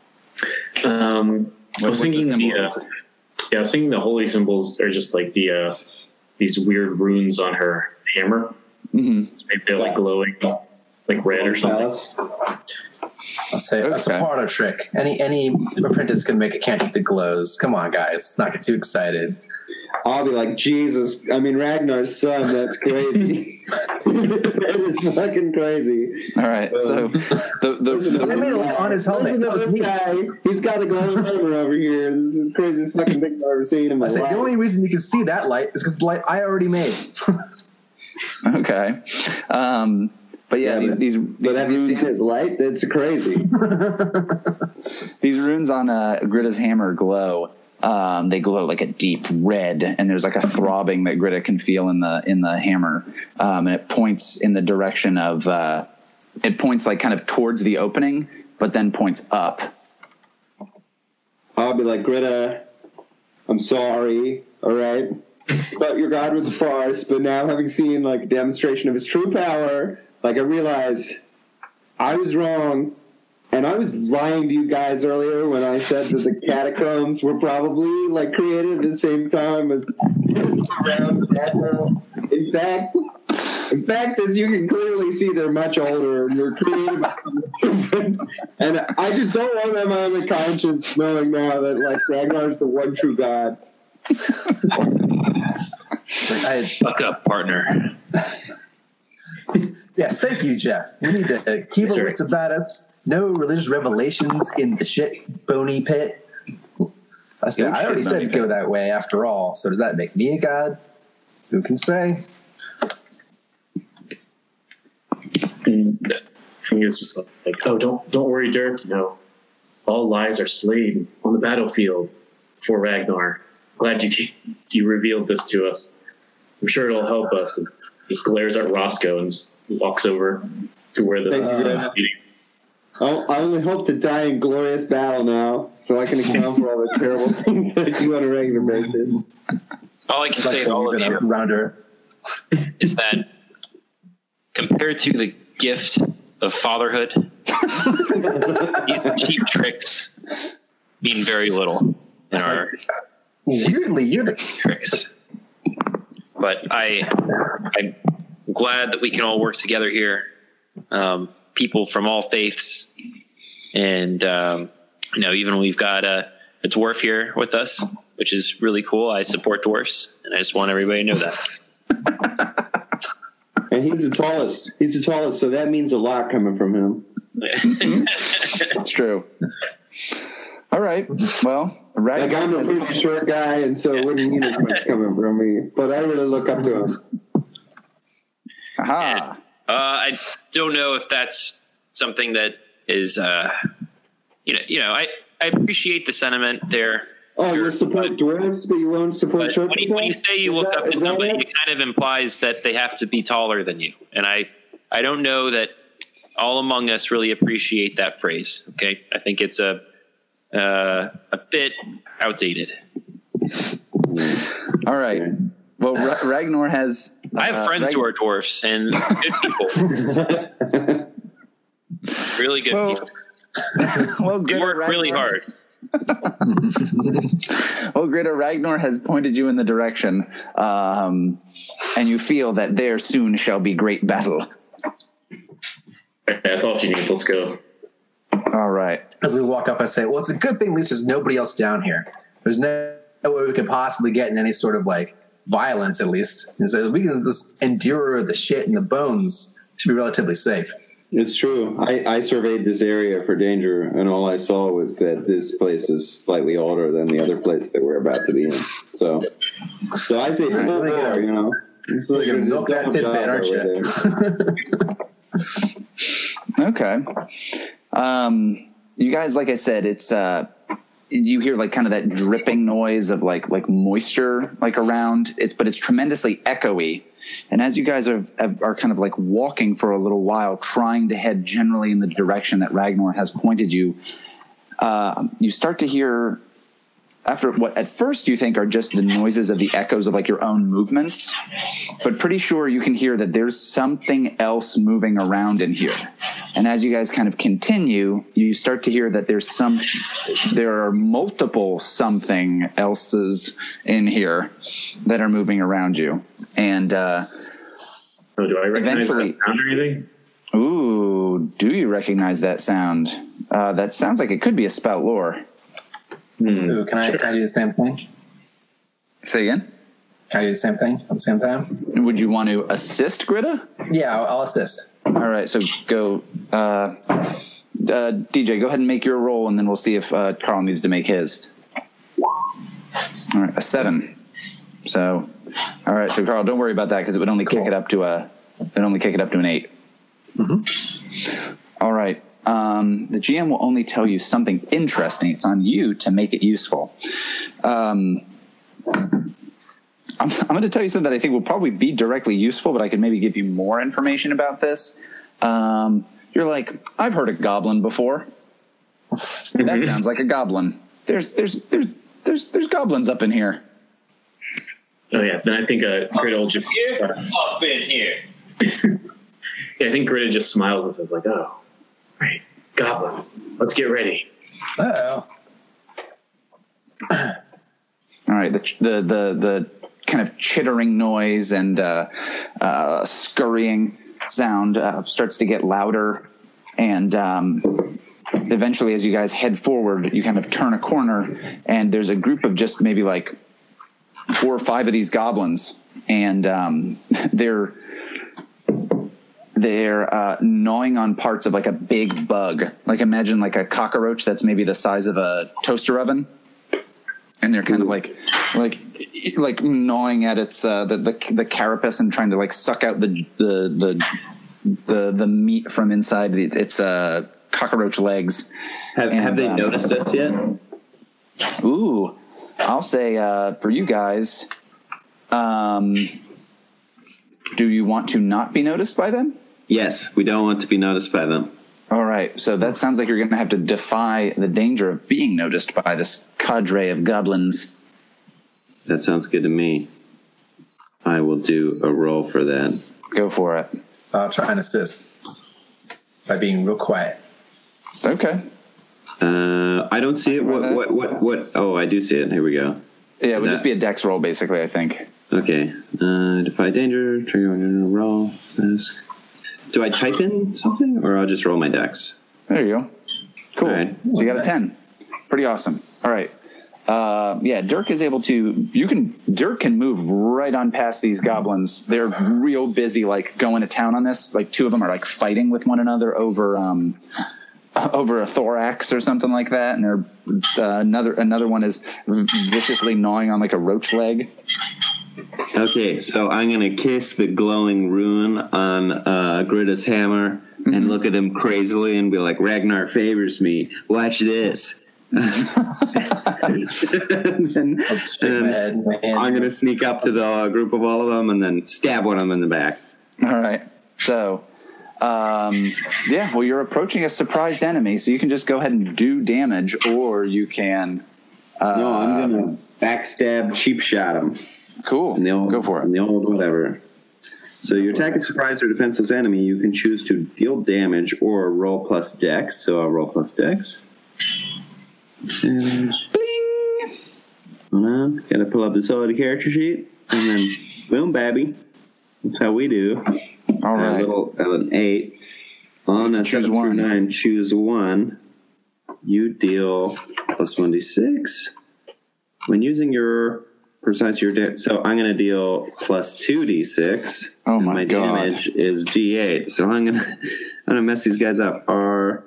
I was thinking I was thinking the holy symbols are just like the these weird runes on her hammer.
Mm-hmm.
Maybe they're like glowing, like red or something.
I'll say that's a parlor trick. Any apprentice can make a cantrip that glows. Come on, guys, let's not get too excited.
I'll be like, Jesus, I mean, Ragnar's son, that's crazy. That is fucking crazy.
All right, so
I made it look on his helmet.
This guy, he's got a glowing hammer over here. This is the craziest fucking thing I've ever seen in my life.
The only reason you can see that light is because the light I already made.
Okay. But yeah, these
have you seen his light? That's crazy.
These runes on Gritta's hammer glow. They glow like a deep red, and there's like a throbbing that Gritta can feel in the hammer, and it points in the direction of. It points like kind of towards the opening, but then points up.
I'll be like, Gritta, I'm sorry. All right, but your god was a farce. But now, having seen like a demonstration of his true power, like I realize I was wrong. And I was lying to you guys earlier when I said that the catacombs were probably like created at the same time as around the bathroom. In fact, as you can clearly see, they're much older and they're created by different. And I just don't want them on the conscience knowing now that like Ragnar's the one true god.
Fuck up, partner.
Yes, thank you, Jeff. We need to keep our wits about us. No religious revelations in the shit bony pit. I already said to go that way after all. So does that make me a god? Who can say?
And I think it's just like, oh, don't worry, Dirk. You know, all lies are slain on the battlefield for Ragnar. Glad you revealed this to us. I'm sure it'll help us. And just glares at Roscoe and just walks over to where the meeting.
I only hope to die in glorious battle now, so I can account for all the terrible things that I do on a regular basis.
All I can say to all of you is that compared to the gift of fatherhood, these cheap tricks mean very little in our
weirdly, you're the
tricks. But I'm glad that we can all work together here. People from all faiths, and even we've got a dwarf here with us, which is really cool. I support dwarfs, and I just want everybody to know that.
And he's the tallest, so that means a lot coming from him.
That's true. All right, well,
like I'm a pretty short guy, and so it wouldn't mean as much coming from me, but I really look up to him.
Aha.
And, I don't know if that's something that is, I appreciate the sentiment there.
Oh, you support dwarves, but you won't support short people?
When you say you look up to somebody, it kind of implies that they have to be taller than you. And I don't know that all among us really appreciate that phrase. Okay. I think it's a bit outdated.
All right. Well, Ragnar has...
I have friends who are dwarfs and good people. Really good people.
Well,
they work really hard.
Well, Greta, Ragnar has pointed you in the direction, and you feel that there soon shall be great battle.
I thought you needed. Let's go.
All right.
As we walk up, I say, well, it's a good thing at least there's nobody else down here. There's no way we could possibly get in any sort of like violence, at least. And so we can just endure the shit and the bones should be relatively safe.
It's true. I surveyed this area for danger, and all I saw was that this place is slightly older than the other place that we're about to be in. So I say full war, you know. It's
You're going to milk that tidbit, aren't you?
Okay. You guys, like I said, it's you hear like kind of that dripping noise of like moisture like around it, but it's tremendously echoey. And as you guys are kind of like walking for a little while, trying to head generally in the direction that Ragnar has pointed you, you start to hear, after what at first you think are just the noises of the echoes of like your own movements, but pretty sure you can hear that there's something else moving around in here. And as you guys kind of continue, you start to hear that there are multiple something else's in here that are moving around you. And
do I recognize that sound or anything?
Ooh, do you recognize that sound? That sounds like it could be a spout lore.
Ooh, can I do the same thing?
Say again?
Can I do the same thing at the same time?
Would you want to assist Greta?
Yeah, I'll assist.
All right, so go. DJ, go ahead and make your roll, and then we'll see if Carl needs to make his. All right, a 7. So, all right, so Carl, don't worry about that because it would only kick it up to an 8.
Mm-hmm.
All right. The GM will only tell you something interesting. It's on you to make it useful. I'm going to tell you something that I think will probably be directly useful, but I could maybe give you more information about this. You're like, I've heard a goblin before. That sounds like a goblin. There's goblins up in here.
Oh yeah, then I think Greta will just
up in here.
Yeah, I think Greta just smiles and says like, "Oh, right, goblins. Let's get ready."
Uh-oh.
All right, the kind of chittering noise and scurrying sound starts to get louder, and eventually, as you guys head forward, you kind of turn a corner, and there's a group of just maybe like 4 or 5 of these goblins, and they're gnawing on parts of like a big bug. Like imagine like a cockroach that's maybe the size of a toaster oven, and they're kind of like gnawing at its the carapace and trying to like suck out the meat from inside its cockroach legs.
Have they noticed us yet?
Ooh, I'll say for you guys, do you want to not be noticed by them?
Yes, we don't want to be noticed by them.
All right, so that sounds like you're going to have to defy the danger of being noticed by this cadre of goblins.
That sounds good to me. I will do a roll for that.
Go for it.
I'll try and assist by being real quiet.
Okay.
I don't see it. What? Oh, I do see it. Here we go.
Yeah, it would just be a dex roll, basically, I think.
Okay. Defy danger. Trigger roll. Do I type in something, or I'll just roll my dex?
There you go. Cool.
Right.
So you got a 10. Pretty awesome. All right. Yeah, Dirk is able to. Dirk can move right on past these goblins. They're real busy, like going to town on this. Like 2 of them are like fighting with one another over a thorax or something like that, and they're another one is viciously gnawing on like a roach leg.
Okay, so I'm going to kiss the glowing rune on Gritta's hammer and look at him crazily and be like, Ragnar favors me. Watch this. and
I'll shake my head. My hand.
I'm going to sneak up to the group of all of them and then stab one of them in the back.
All right. So, yeah, well, you're approaching a surprised enemy, so you can just go ahead and do damage, or you can...
no, I'm going to backstab cheap shot him.
Cool. Go for it.
In the old whatever. So you attack a surprised or defenseless enemy. You can choose to deal damage or roll plus dex. So I'll roll plus dex. And
Bling!
hold on. Got to pull up the solid character sheet. And then, boom, baby. That's how we do.
All right.
An 8. On a 7 through 9, choose 1. You deal plus 1d6. When using your precise so I'm going to deal plus 2d6.
Oh my God.
Damage is d8. So I'm gonna mess these guys up. R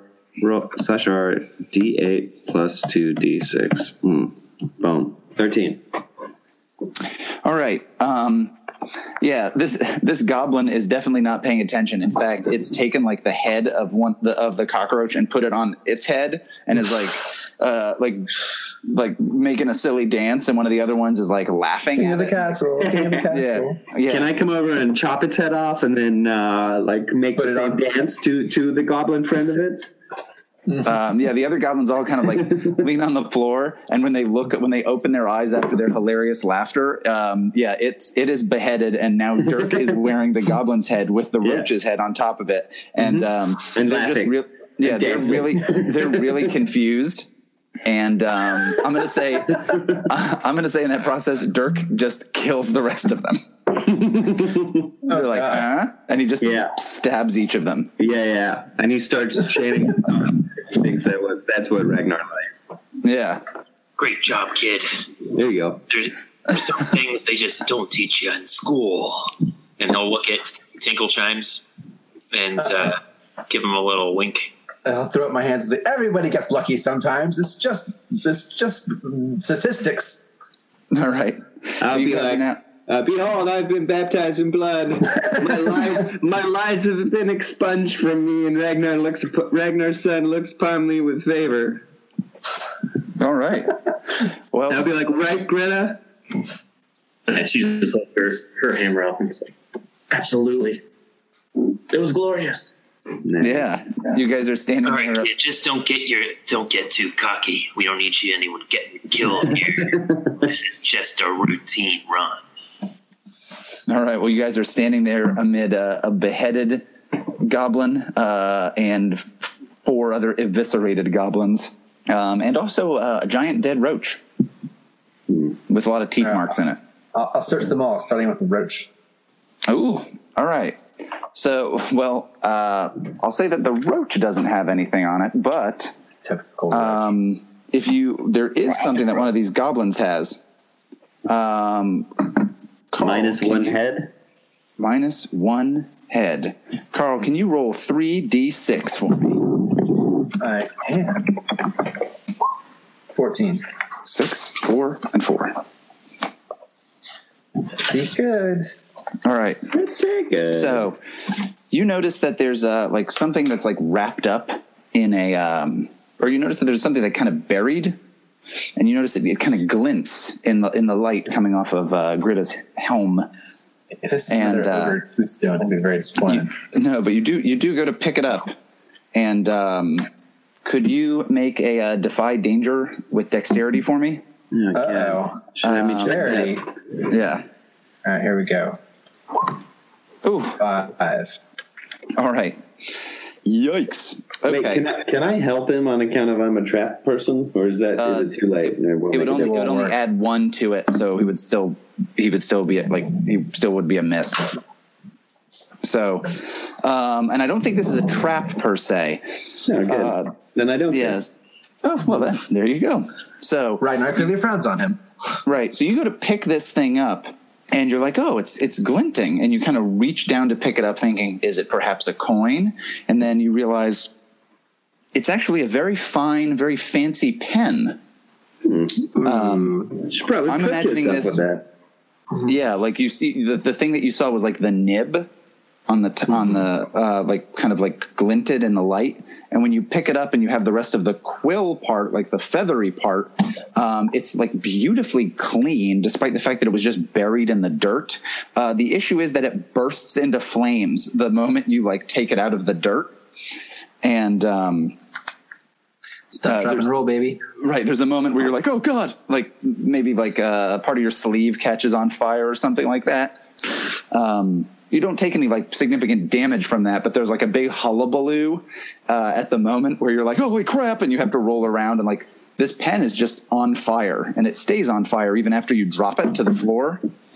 d8 plus 2d6. Boom. 13.
All right. Yeah, this goblin is definitely not paying attention. In fact, it's taken like the head of the cockroach and put it on its head, and is like making a silly dance, and one of the other ones is like laughing.
King
at
of the
it.
castle. King of the castle.
Yeah.
Can I come over and chop its head off and then make the same dance to the goblin friend of it?
Yeah, the other goblins all kind of like lean on the floor, and when they open their eyes after their hilarious laughter, it is beheaded, and now Dirk is wearing the goblin's head with the roach's head on top of it, and
and
laughing. They're really confused. And I'm gonna say in that process, Dirk just kills the rest of them. They're like, and he just stabs each of them.
Yeah, and he starts chanting. Thinks that's what Ragnar likes.
Yeah.
Great job, kid.
There you go.
There's some things they just don't teach you in school. And he'll look at Tinkle Chimes and give him a little wink.
And I'll throw up my hands and say, everybody gets lucky sometimes. It's just statistics.
All right.
I'll be like, behold, I've been baptized in blood. My lies have been expunged from me, and Ragnar's son looks upon me with favor.
All right. Well,
I'll be like, right, Greta?
And she just let her hammer out and it's like, absolutely. It was glorious.
Nice.
Yeah. You guys are standing
All right,
there.
kid, just don't get too cocky. We don't need anyone getting killed here. This is just a routine run.
All right. Well, you guys are standing there amid a beheaded goblin and 4 other eviscerated goblins, and also a giant dead roach with a lot of teeth marks in it.
I'll search them all, starting with the roach.
Ooh. All right. So, well, I'll say that the roach doesn't have anything on it, but
typical roach.
there is something that one of these goblins has.
Carl, -1 head?
-1 head. Carl, can you roll 3d6 for me?
I am. 14.
6, 4, and 4.
Be good.
All right.
Very good.
So you notice that there's like something that's like wrapped up in a, or you notice that there's something that kind of buried, and you notice it kind of glints in the light coming off of Gritta's helm.
If this is another ogre tombstone, I'd be very disappointed.
No, but you do go to pick it up, and could you make a defy danger with dexterity for me?
Uh-oh. Dexterity.
Yeah.
All right, here we go.
Ooh.
5.
All right. Yikes. Okay.
Wait, can I help him on account of I'm a trap person, or is it too late?
It would only add 1 to it, so he would still be a miss. So, and I don't think this is a trap per se.
No, good. Then I don't.
Yes. Oh well, then there you go. So
Ragnar clearly frowns on him.
Right. So you go to pick this thing up, and you're like, oh, it's glinting, and you kind of reach down to pick it up, thinking, is it perhaps a coin? And then you realize it's actually a very fine, very fancy pen.
Should probably
I'm
cook
imagining
yourself
this.
with that.
Yeah, like you see the thing that you saw was like the nib on the like kind of like glinted in the light. And when you pick it up and you have the rest of the quill part, like the feathery part, it's like beautifully clean, despite the fact that it was just buried in the dirt. The issue is that it bursts into flames the moment you like take it out of the dirt. And
Stop, drop, and roll, baby.
Right. There's a moment where you're like, oh, God, like maybe like part of your sleeve catches on fire or something like that. You don't take any like significant damage from that, but there's like a big hullabaloo at the moment where you're like, holy crap, and you have to roll around, and like this pen is just on fire, and it stays on fire even after you drop it to the floor.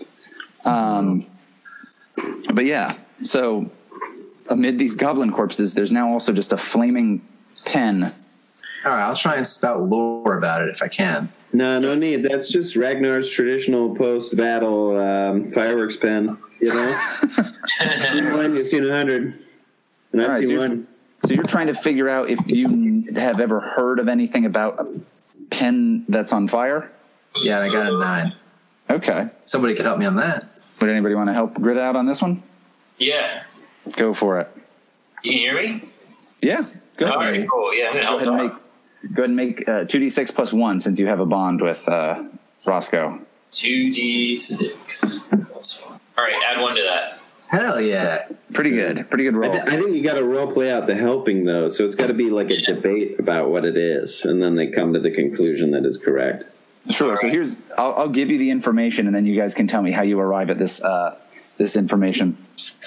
But yeah, so amid these goblin corpses, there's now also just a flaming pen.
All right, I'll try and spout lore about it if I can.
No need. That's just Ragnar's traditional post-battle fireworks pen. You know, you've seen 100, and I've seen one.
So you're trying to figure out if you have ever heard of anything about a pen that's on fire?
Yeah, and I got a 9.
Okay.
Somebody could help me on that.
Would anybody want to help Grit out on this one?
Yeah.
Go for it.
You can hear me?
Yeah. Go
All right, cool. Yeah, I'm going to help
Go ahead and make 2d6 plus 1 since you have a bond with Roscoe.
2d6 plus 1. All right, add 1 to that.
Hell yeah.
Pretty good roll.
I think you got to role play out the helping, though. So it's got to be like a debate about what it is, and then they come to the conclusion that is correct.
Sure. Right. So here's, I'll give you the information, and then you guys can tell me how you arrive at this this information.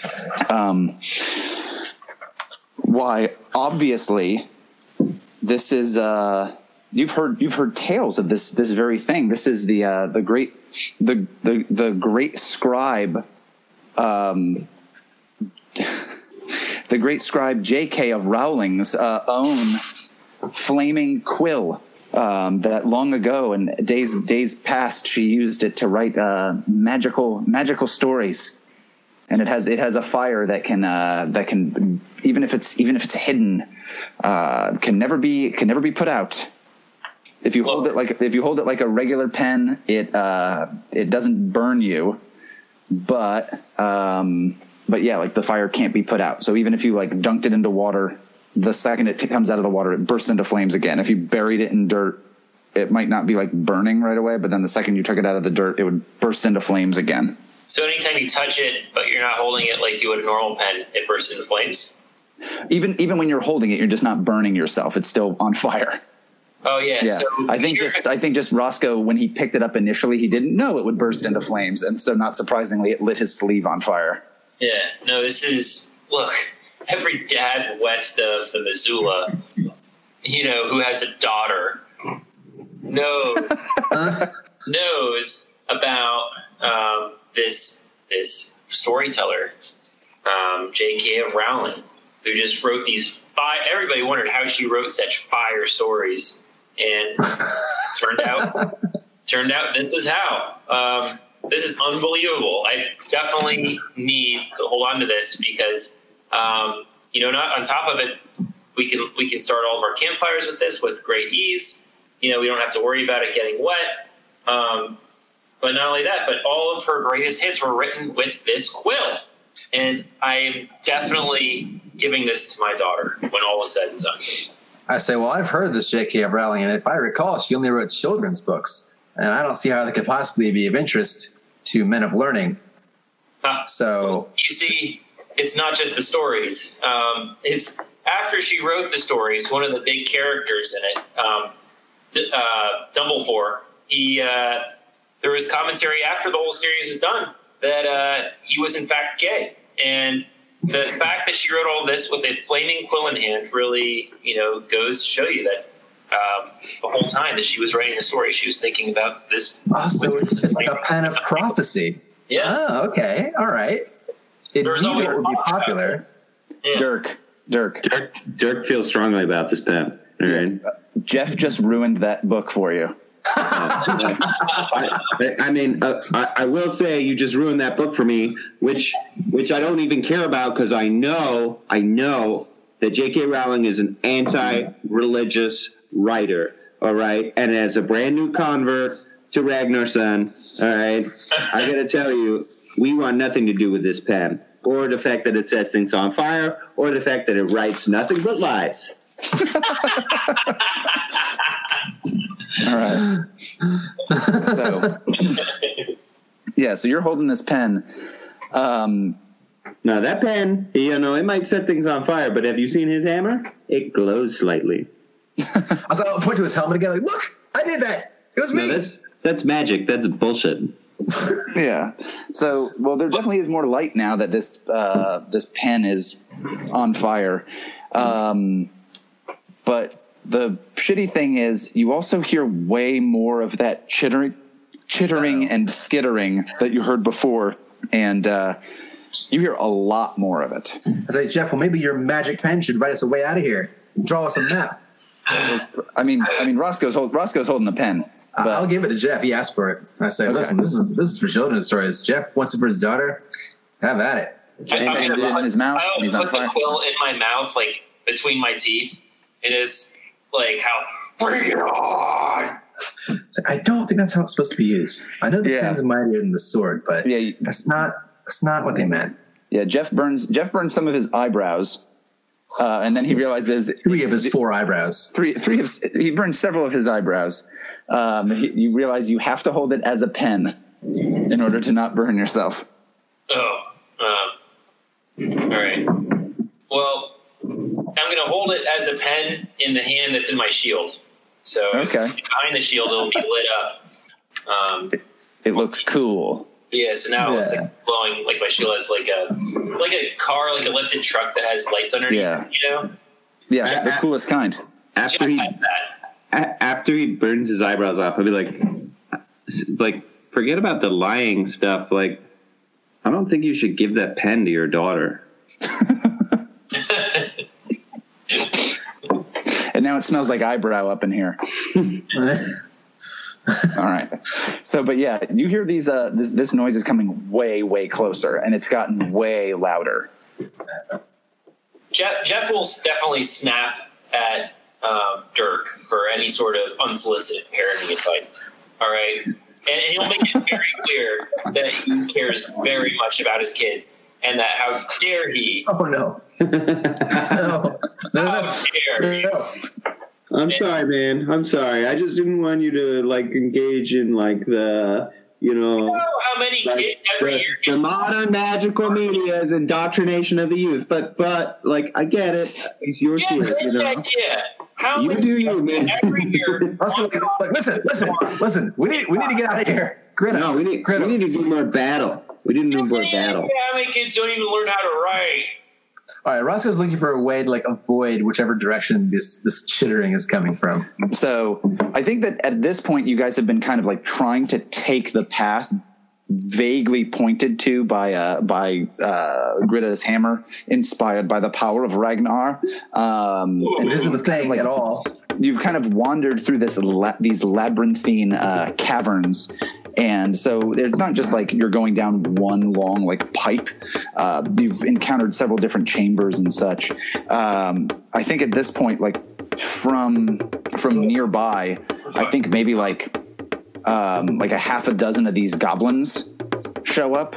Why? Obviously, this is you've heard tales of this very thing. This is the great scribe. The great scribe J.K. of Rowling's own flaming quill that long ago and days past she used it to write magical stories, and it has a fire that can even if it's hidden can never be put out. If you hold it like a regular pen, it doesn't burn you. But yeah, like the fire can't be put out. So even if you like dunked it into water, the second it comes out of the water, it bursts into flames again. If you buried it in dirt, it might not be like burning right away, but then the second you took it out of the dirt, it would burst into flames again.
So anytime you touch it, but you're not holding it like you would a normal pen, it bursts into flames?
Even when you're holding it, you're just not burning yourself. It's still on fire.
Oh yeah.
Yeah.
So
I think just Roscoe, when he picked it up initially, he didn't know it would burst into flames, and so not surprisingly, it lit his sleeve on fire.
Yeah. No, look, every dad west of the Missoula, who has a daughter, knows about this storyteller, J.K. of Rowling, who just wrote these everybody wondered how she wrote such fire stories. And turned out this is how. This is unbelievable. I definitely need to hold on to this because, not on top of it, we can start all of our campfires with this with great ease. We don't have to worry about it getting wet. But not only that, but all of her greatest hits were written with this quill. And I am definitely giving this to my daughter when all is said and done.
I say, well, I've heard this J.K. Rowling, and if I recall, she only wrote children's books, and I don't see how that could possibly be of interest to men of learning. So
you see, it's not just the stories. It's after she wrote the stories, one of the big characters in it, Dumbledore, there was commentary after the whole series is done that he was in fact gay. And the fact that she wrote all this with a flaming quill in hand really, goes to show you that the whole time that she was writing the story, she was thinking about this.
Oh, so it's like a pen of prophecy.
Yeah.
Oh, okay. All right. It would be popular.
Yeah.
Dirk feels strongly about this pen. All right.
Jeff just ruined that book for you.
I will say you just ruined that book for me, which I don't even care about because I know that J.K. Rowling is an anti-religious writer. All right, and as a brand new convert, to Ragnar, son. All right, I gotta tell you, we want nothing to do with this pen, or the fact that it sets things on fire, or the fact that it writes nothing but lies.
All right. So, yeah, so you're holding this pen.
Now that pen, it might set things on fire, but have you seen his hammer? It glows slightly.
I was going to point to his helmet again, like, look, I did that. It was me.
No, that's magic. That's bullshit.
Yeah. So, well, there definitely is more light now that this pen is on fire. But the shitty thing is, you also hear way more of that chittering and skittering that you heard before, and you hear a lot more of it.
I was like, Jeff, well, maybe your magic pen should write us a way out of here. Draw us a map.
I mean, Roscoe's holding the pen. But
I'll give it to Jeff. He asked for it. I say, listen, this is for children's stories. Jeff wants it for his daughter. Have at it.
He did it in his mouth.
I
He's on
put the
fire.
quill in my mouth, like between my teeth. It is like how bring it on.
So I don't think that's how it's supposed to be used. I know the pen's mightier than the sword, but that's not what they meant.
Yeah, Jeff burns some of his eyebrows, and then he realizes
3 of his 4 eyebrows.
He burns several of his eyebrows. You realize you have to hold it as a pen in order to not burn yourself.
Oh, all right. Well, I'm going to hold it as a pen in the hand that's in my shield. So behind the shield, it'll be lit up.
It looks cool.
Yeah, so now it's like glowing, like my shield has like a car, like a lifted truck that has lights underneath.
Yeah.
You know?
Yeah, the coolest kind.
After he burns his eyebrows off, I'll be like, forget about the lying stuff. Like, I don't think you should give that pen to your daughter.
And now it smells like eyebrow up in here. All right. So, but yeah, you hear these. This noise is coming way, way closer, and it's gotten way louder.
Jeff will definitely snap at Dirk for any sort of unsolicited parenting advice. All right, and he'll make it very clear that he cares very much about his kids, and that how dare he?
Oh no!
How dare he?
I'm sorry, man. I'm sorry. I just didn't want you to engage in the
You know how many kids every year
the modern magical media's indoctrination of the youth. But I get it. It's your kid,
Yeah. How
you
many
do you, man.
every year?
Listen. We need to get out of here.
No, we need to do more battle. We didn't do more battle.
How many kids don't even learn how to write?
All right, Roscoe's looking for a way to avoid whichever direction this chittering is coming from.
So I think that at this point, you guys have been kind of trying to take the path vaguely pointed to by Gritta's hammer, inspired by the power of Ragnar.
Which isn't a thing at all.
You've kind of wandered through these labyrinthine caverns. And so it's not just you're going down one long pipe. You've encountered several different chambers and such. I think at this point, from nearby, I think maybe a half a dozen of these goblins show up.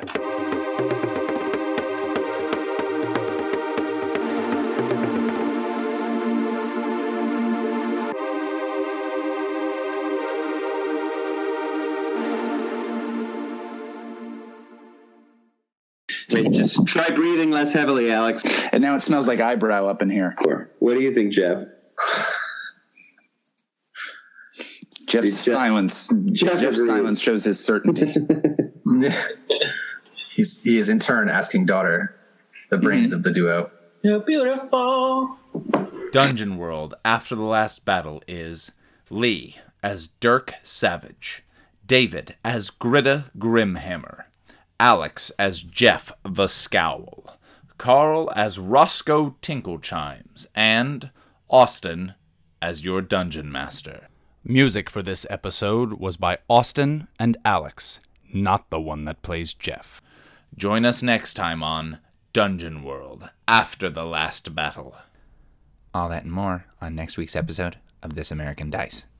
Wait, just try breathing less heavily, Alex.
And now it smells like eyebrow up in here.
What do you think, Jeff?
Jeff's silence shows his certainty.
He is in turn asking daughter the brains of the duo.
You're beautiful.
Dungeon World After the Last Battle is Lee as Dirk Savage, David as Gritta Grimhammer, Alex as Jeff the Scowl, Carl as Roscoe Tinklechimes, and Austin as your Dungeon Master. Music for this episode was by Austin and Alex, not the one that plays Jeff. Join us next time on Dungeon World After the Last Battle.
All that and more on next week's episode of This American Dice.